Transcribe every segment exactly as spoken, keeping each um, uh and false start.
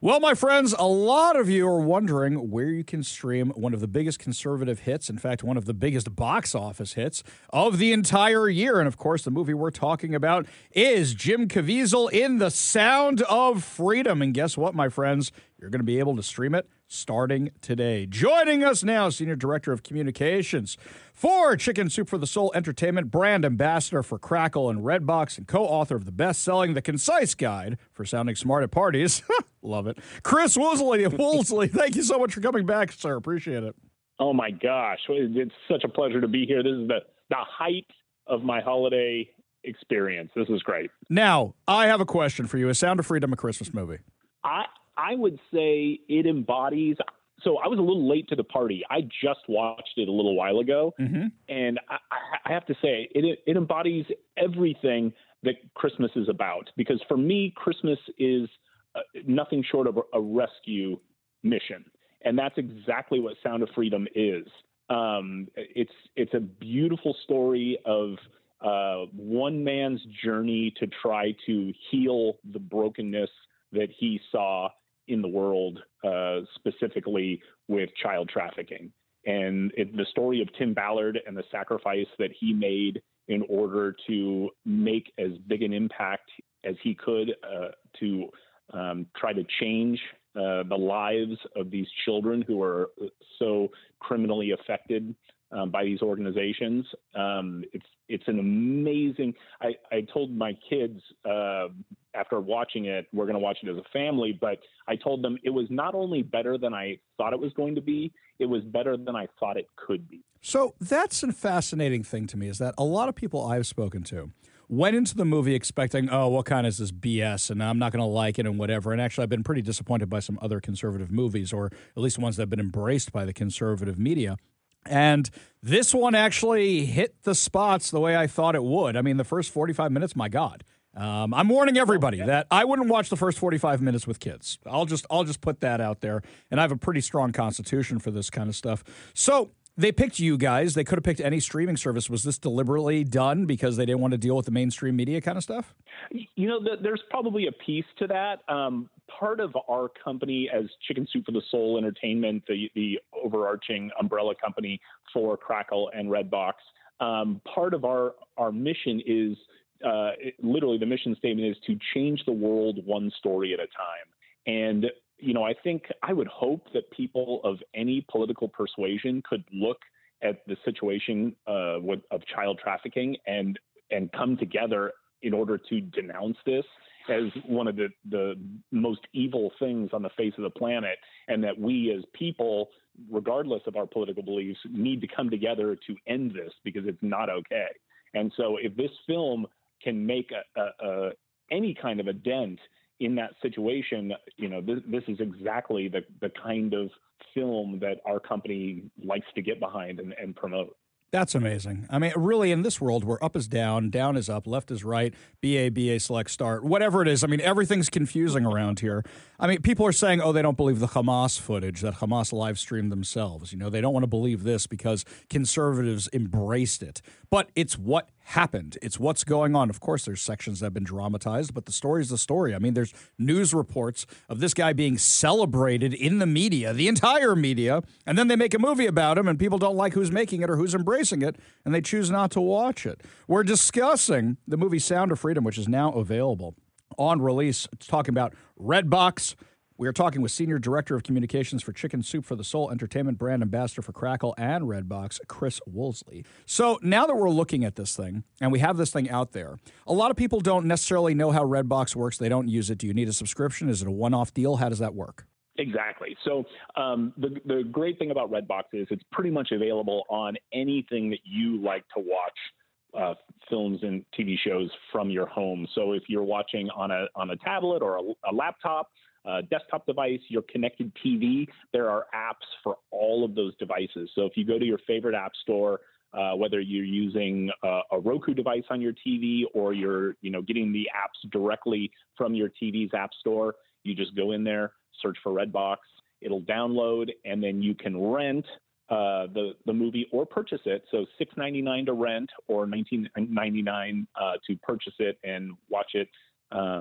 Well, my friends, a lot of you are wondering where you can stream one of the biggest conservative hits, in fact, one of the biggest box office hits of the entire year. And of course, the movie we're talking about is Jim Caviezel in The Sound of Freedom. And guess what, my friends? You're going to be able to stream it starting today. Joining us now, Senior Director of Communications for Chicken Soup for the Soul Entertainment, brand ambassador for Crackle and Redbox, and co-author of the best-selling The Concise Guide for Sounding Smart at Parties. Love it. Chris Woolsey, Woolsey, thank you so much for coming back, sir. Appreciate it. Oh, my gosh. It's such a pleasure to be here. This is the, the height of my holiday experience. This is great. Now, I have a question for you. Is Sound of Freedom a Christmas movie? I I would say it embodies. So I was a little late to the party. I just watched it a little while ago, mm-hmm. and I, I have to say it it embodies everything that Christmas is about. Because for me, Christmas is uh, nothing short of a, a rescue mission, and that's exactly what Sound of Freedom is. Um, it's it's a beautiful story of uh, one man's journey to try to heal the brokenness that he saw in the world, uh, specifically with child trafficking. And it, the story of Tim Ballard and the sacrifice that he made in order to make as big an impact as he could uh, to um, try to change uh, the lives of these children who are so criminally affected um, by these organizations. Um, it's it's an amazing. I, I told my kids uh, after watching it, we're going to watch it as a family, but I told them it was not only better than I thought it was going to be, it was better than I thought it could be. So that's a fascinating thing to me, is that a lot of people I've spoken to went into the movie expecting, oh, what kind is this B S, and I'm not going to like it and whatever. And actually, I've been pretty disappointed by some other conservative movies, or at least ones that have been embraced by the conservative media. And this one actually hit the spots the way I thought it would. I mean, the first forty-five minutes, my God. Um, I'm warning everybody okay. that I wouldn't watch the first forty-five minutes with kids. I'll just I'll just put that out there. And I have a pretty strong constitution for this kind of stuff. So they picked you guys. They could have picked any streaming service. Was this deliberately done because they didn't want to deal with the mainstream media kind of stuff? You know, the, there's probably a piece to that. Um, part of our company as Chicken Soup for the Soul Entertainment, the, the overarching umbrella company for Crackle and Redbox, um, part of our, our mission is uh, it, literally the mission statement is to change the world one story at a time. And you know, I think I would hope that people of any political persuasion could look at the situation uh, with, of child trafficking and and come together in order to denounce this as one of the, the most evil things on the face of the planet, and that we as people, regardless of our political beliefs, need to come together to end this because it's not okay. And so if this film can make a, a, a, any kind of a dent in that situation, you know, this, this is exactly the, the kind of film that our company likes to get behind and, and promote. That's amazing. I mean, really, in this world where up is down, down is up, left is right, B A, B A, select, start, whatever it is. I mean, everything's confusing around here. I mean, people are saying, oh, they don't believe the Hamas footage that Hamas live streamed themselves. You know, they don't want to believe this because conservatives embraced it. But it's what happened. It's what's going on. Of course, there's sections that have been dramatized, but the story's the story. I mean, there's news reports of this guy being celebrated in the media, the entire media, and then they make a movie about him, and people don't like who's making it or who's embracing it, and they choose not to watch it. We're discussing the movie Sound of Freedom, which is now available on release. It's talking about Redbox. We are talking with Senior Director of Communications for Chicken Soup for the Soul Entertainment, brand ambassador for Crackle and Redbox, Chris Woolsey. So now that we're looking at this thing, and we have this thing out there, a lot of people don't necessarily know how Redbox works. They don't use it. Do you need a subscription? Is it a one-off deal? How does that work? Exactly. So um, the, the great thing about Redbox is it's pretty much available on anything that you like to watch. Uh, films and T V shows from your home. So if you're watching on a on a tablet or a, a laptop, uh, desktop device, your connected T V, there are apps for all of those devices. So if you go to your favorite app store, uh, whether you're using uh, a Roku device on your T V or you're you know getting the apps directly from your T V's app store, you just go in there, search for Redbox, it'll download, and then you can rent Uh, the the movie or purchase it. So six ninety-nine to rent or nineteen ninety-nine uh, to purchase it and watch it um,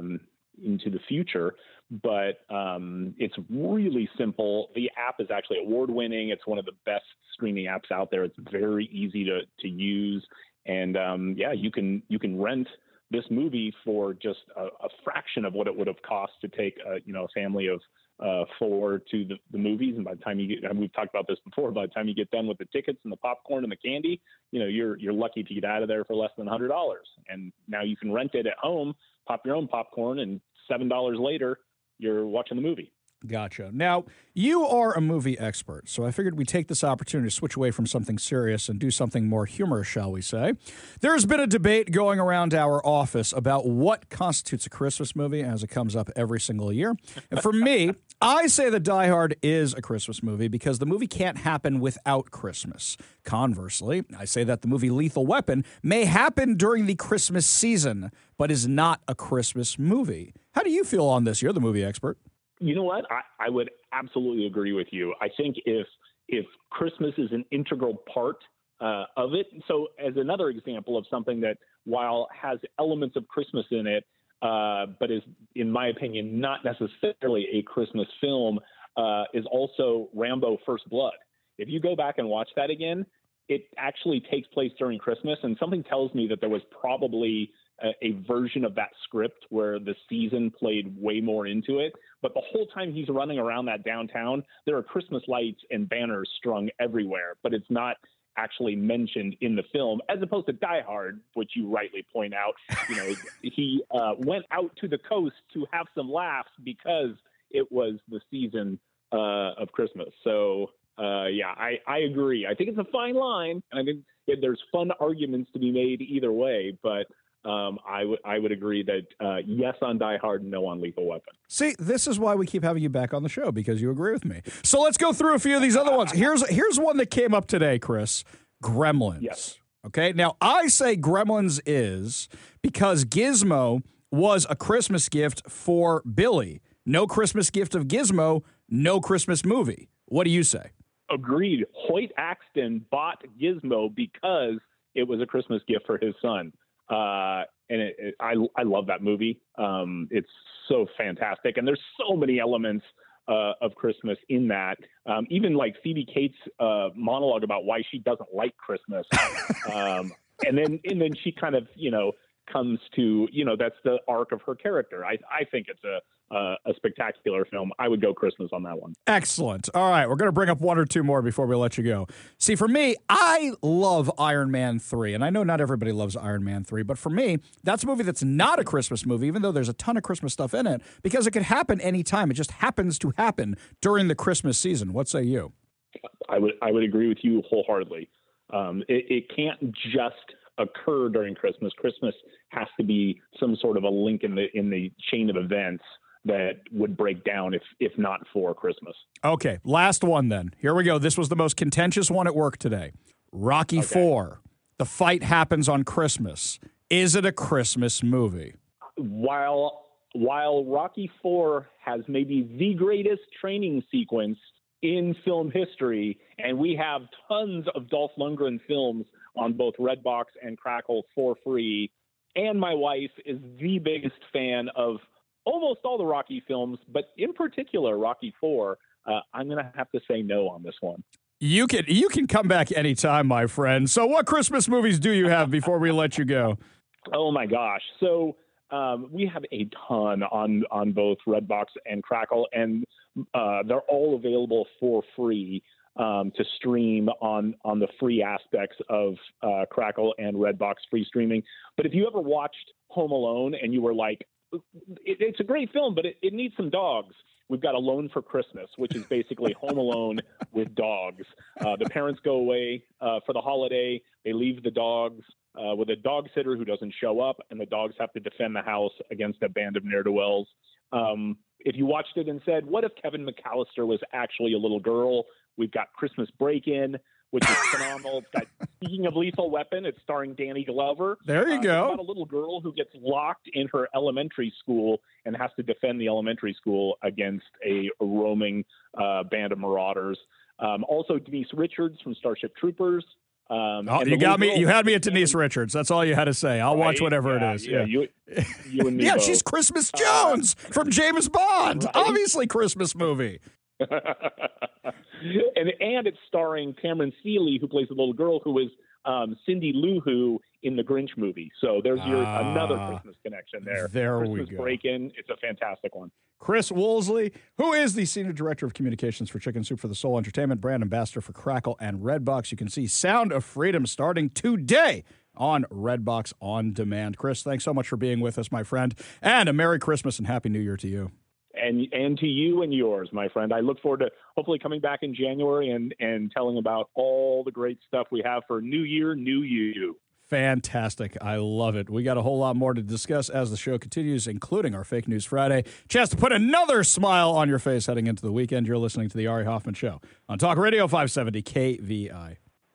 into the future. But um, it's really simple. The app is actually award-winning. It's one of the best streaming apps out there. It's very easy to to use, and um, yeah, you can you can rent this movie for just a, a fraction of what it would have cost to take a, you know a family of uh, four to the, the movies. And by the time you get, and we've talked about this before, by the time you get done with the tickets and the popcorn and the candy, you know you're you're lucky to get out of there for less than a hundred dollars. And now you can rent it at home, pop your own popcorn, and seven dollars later, you're watching the movie. Gotcha. Now, you are a movie expert, so I figured we'd take this opportunity to switch away from something serious and do something more humorous, shall we say. There's been a debate going around our office about what constitutes a Christmas movie, as it comes up every single year. And for me, I say that Die Hard is a Christmas movie because the movie can't happen without Christmas. Conversely, I say that the movie Lethal Weapon may happen during the Christmas season, but is not a Christmas movie. How do you feel on this? You're the movie expert. You know what? I, I would absolutely agree with you. I think if if Christmas is an integral part uh, of it, so as another example of something that, while has elements of Christmas in it, uh, but is, in my opinion, not necessarily a Christmas film, uh, is also Rambo: First Blood. If you go back and watch that again, it actually takes place during Christmas, and something tells me that there was probably a, a version of that script where the season played way more into it. But the whole time he's running around that downtown, there are Christmas lights and banners strung everywhere, but it's not actually mentioned in the film, as opposed to Die Hard, which you rightly point out. You know, he uh, went out to the coast to have some laughs because it was the season uh, of Christmas. So, uh, yeah, I, I agree. I think it's a fine line. I think there's fun arguments to be made either way, but Um, I would I would agree that uh, yes on Die Hard, no on Lethal Weapon. See, this is why we keep having you back on the show, because you agree with me. So let's go through a few of these other ones. Here's here's one that came up today, Chris. Gremlins. Yes. Okay. Now I say Gremlins is because Gizmo was a Christmas gift for Billy. No Christmas gift of Gizmo. No Christmas movie. What do you say? Agreed. Hoyt Axton bought Gizmo because it was a Christmas gift for his son. Uh, and it, it, I, I love that movie. Um, it's so fantastic. And there's so many elements uh, of Christmas in that. Um, even like Phoebe Cates' uh, monologue about why she doesn't like Christmas. um, and then and then she kind of, you know, comes to, you know, that's the arc of her character. I, I think it's a, uh, a spectacular film. I would go Christmas on that one. Excellent. All right, we're going to bring up one or two more before we let you go. See, for me, I love Iron Man three, and I know not everybody loves Iron Man three, but for me, that's a movie that's not a Christmas movie, even though there's a ton of Christmas stuff in it, because it could happen anytime. It just happens to happen during the Christmas season. What say you? I would I would agree with you wholeheartedly. Um, it, it can't just occur during Christmas. Christmas has to be some sort of a link in the in the chain of events that would break down if if not for Christmas. Okay, last one then. Here we go. This was the most contentious one at work today. Rocky okay. four. The fight happens on Christmas. Is it a Christmas movie? While while Rocky four has maybe the greatest training sequence in film history, and we have tons of Dolph Lundgren films on both Redbox and Crackle for free, and my wife is the biggest fan of almost all the Rocky films, but in particular Rocky four, uh, I'm going to have to say no on this one. You can you can come back anytime, my friend. So what Christmas movies do you have before we let you go? Oh, my gosh. So um, we have a ton on, on both Redbox and Crackle, and uh, they're all available for free um, to stream on, on the free aspects of uh, Crackle and Redbox free streaming. But if you ever watched Home Alone and you were like, it, it's a great film, but it, it needs some dogs, we've got Alone for Christmas, which is basically Home Alone with dogs. Uh, the parents go away uh, for the holiday. They leave the dogs uh, with a dog sitter who doesn't show up, and the dogs have to defend the house against a band of ne'er-do-wells. Um, if you watched it and said, what if Kevin McAllister was actually a little girl? We've got Christmas Break-In, which is phenomenal. It's got, speaking of Lethal Weapon, it's starring Danny Glover. There you uh, go. It's about a little girl who gets locked in her elementary school and has to defend the elementary school against a roaming uh, band of marauders. Um, also, Denise Richards from Starship Troopers. Um, oh, you got me. You had me at Denise Richards. That's all you had to say. I'll watch whatever yeah, it is. Yeah, yeah. You, you and me yeah, both. she's Christmas Jones uh, from James Bond. Right? Obviously, Christmas movie. and and it's starring Cameron Seeley, who plays the little girl who is um, Cindy Lou Who in the Grinch movie. So there's your uh, another Christmas connection there. There Christmas we go. Break-In. It's a fantastic one. Chris Woolsey, who is the Senior Director of Communications for Chicken Soup for the Soul Entertainment, brand ambassador for Crackle and Redbox. You can see Sound of Freedom starting today on Redbox On Demand. Chris, thanks so much for being with us, my friend. And a Merry Christmas and Happy New Year to you. And and to you and yours, my friend. I look forward to hopefully coming back in January and, and telling about all the great stuff we have for New Year, New You. Fantastic. I love it. We got a whole lot more to discuss as the show continues, including our Fake News Friday. Chance to put another smile on your face heading into the weekend. You're listening to The Ari Hoffman Show on Talk Radio five seventy K V I.